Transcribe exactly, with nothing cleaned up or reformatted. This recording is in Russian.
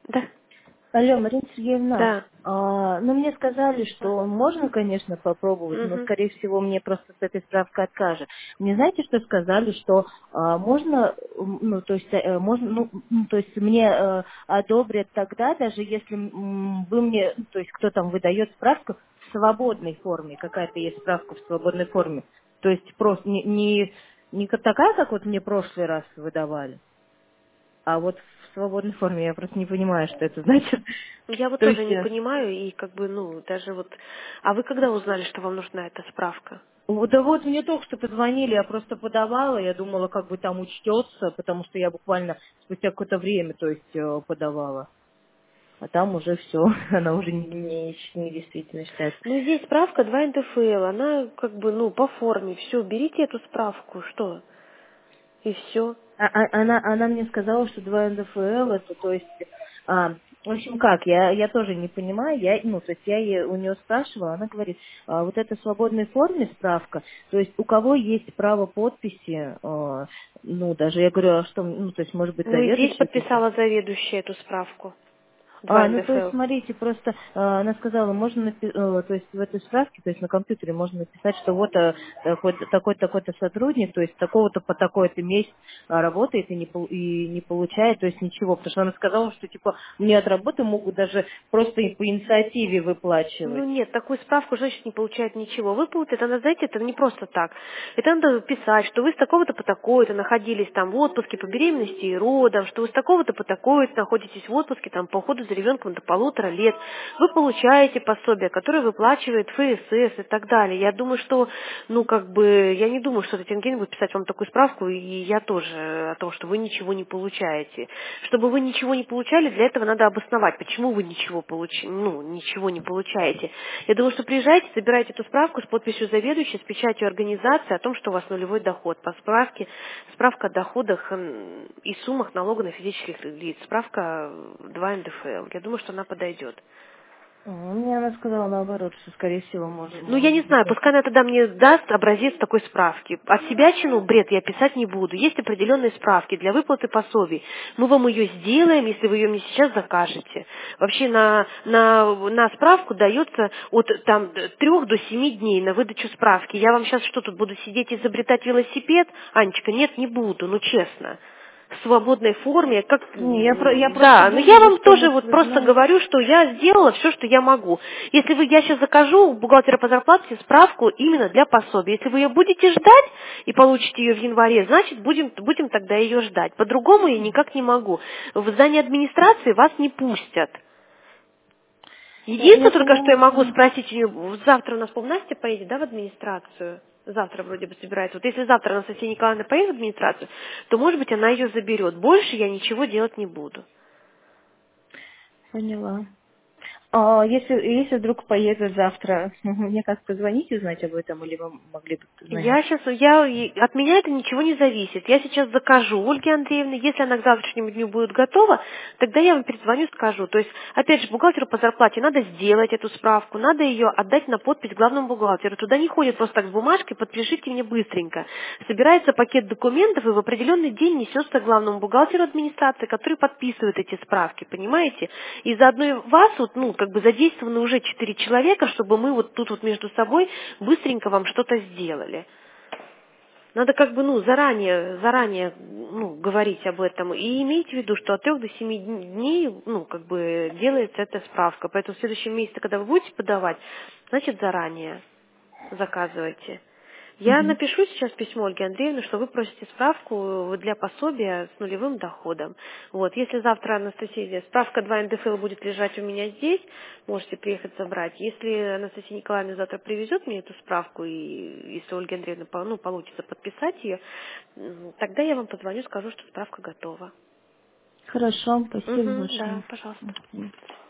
Да, Алло, Марина Сергеевна, да. а, ну мне сказали, что можно, конечно, попробовать, но, Мгм. скорее всего, мне просто с этой справкой откажут. Мне знаете, что сказали, что а, можно, м, ну, то есть, э, можно, ну, м, то есть мне э, одобрят тогда, даже если м, вы мне, ну, то есть кто там выдает справку в свободной форме, какая-то есть справка в свободной форме, то есть просто не, не, не как такая, как вот мне прошлый раз выдавали. А вот в свободной форме я просто не понимаю, что это значит. Я вот То тоже есть, не э, понимаю, и как бы, ну, даже вот... А вы когда узнали, что вам нужна эта справка? вот- да вот мне только что позвонили, я просто подавала, я думала, как бы там учтется, потому что я буквально спустя какое-то время, то есть, э, подавала. А там уже все, она уже не, не, не действительно считается. Ну, здесь справка два эн дэ эф эл, она как бы, ну, по форме, все, берите эту справку, что? И все. А- а- она, она мне сказала, что два эн дэ эф эл это, то есть, а, в общем, как, я, я тоже не понимаю, я, ну, то есть я ей- у нее спрашивала, она говорит, а, вот эта в свободной форме справка, то есть у кого есть право подписи, а, ну, даже я говорю, а что, ну, то есть, может быть, Ну, и здесь заведующий писал. подписала заведующая эту справку, два А, эн ну дэ эф то есть, эл. смотрите, просто а, она сказала, можно напи- э, то есть в этой справке, то есть на компьютере можно написать, что вот а, такой-то такой такой-то сотрудник, то есть такого-то по такой-то месяц а, работает и не, пол- и не получает, то есть ничего, потому что она сказала, что типа мне от работы могут даже просто и по инициативе Ну выплачивать. нет, такую справку женщина не получает ничего. Выплаты, это, надо, знаете, это не просто так. Это надо писать, что вы с такого-то по такой-то находились там в отпуске по беременности и родам, что вы с такого-то по такой-то находитесь в отпуске там по уходу за ребенком до полутора лет. Вы получаете пособие, которое выплачивает эф эс эс и так далее. Я думаю, что, ну как бы, я не думаю, что Татьяна будет писать вам такую справку, и я тоже о том, что вы ничего не получаете. Чтобы вы ничего не получали, для этого надо обосновать, почему вы ничего получ... ну, ничего не получаете. Я думаю, что приезжайте, забирайте эту справку с подписью заведующей, с печатью организации о том, что у вас нулевой доход. По справке, справка о доходах м, и суммах налога на физических лиц. Справка два эн дэ эф эл. Я думаю, что она подойдет. А, Мне она сказала наоборот, что скорее всего может, Ну, я не может быть. знаю, пускай она тогда мне даст образец такой справки. От себя чину бред я писать не буду. Есть определенные справки для выплаты пособий. Мы вам ее сделаем, если вы ее мне сейчас закажете. Вообще на, на, на справку дается от там, трех до семи дней на выдачу справки. Я вам сейчас что тут буду сидеть и изобретать велосипед? Анечка, нет, не буду, ну честно в свободной форме, как, Не, я, про- я м, просто да, но я думала, вам что тоже вот вот вы просто знаете. говорю, что я сделала все, что я могу. Если вы, я сейчас закажу у бухгалтера по зарплате справку именно для пособия. Если вы ее будете ждать и получите ее в январе, значит, будем, будем тогда ее ждать. По-другому я никак не могу. В здание администрации вас не пустят. Я, я Единственное только, что я могу понимаю. спросить у нее, завтра у нас, по Настя поедет, да, в администрацию? Завтра вроде бы собирается. Вот если завтра Анастасия Николаевна поедет в администрацию, то, может быть, она ее заберет. Больше я ничего делать не буду. Поняла. А если, если вдруг поеду завтра, мне как позвонить узнать об этом, или вы могли бы позвонить? Я сейчас, я, и- от меня это ничего не зависит. Я сейчас закажу Ольге Андреевне, если она к завтрашнему дню будет готова, тогда я вам перезвоню, скажу. То есть, опять же, бухгалтеру по зарплате надо сделать эту справку, надо ее отдать на подпись главному бухгалтеру. Туда не ходит просто так с бумажкой, подпишите мне быстренько. Собирается пакет документов и в определенный день несется к главному бухгалтеру администрации, который подписывает эти справки, понимаете? И заодно и вас, вот, ну, как бы задействованы уже четыре человека, чтобы мы вот тут вот между собой быстренько вам что-то сделали. Надо как бы, ну, заранее, заранее, ну, говорить об этом. И имейте в виду, что от трех до семи дней, ну, как бы, делается эта справка. Поэтому в следующем месяце, когда вы будете подавать, значит, заранее заказывайте. Я Мгм. напишу сейчас письмо Ольге Андреевне, что вы просите справку для пособия с нулевым доходом. Вот, если завтра, Анастасия, справка два эн дэ эф эл будет лежать у меня здесь, можете приехать забрать. Если Анастасия Николаевна завтра привезет мне эту справку, и если Ольга Андреевна по- ну, получится подписать ее, м, тогда я вам позвоню, скажу, что справка готова. Хорошо, спасибо Угу, да, большое. пожалуйста. Мгм.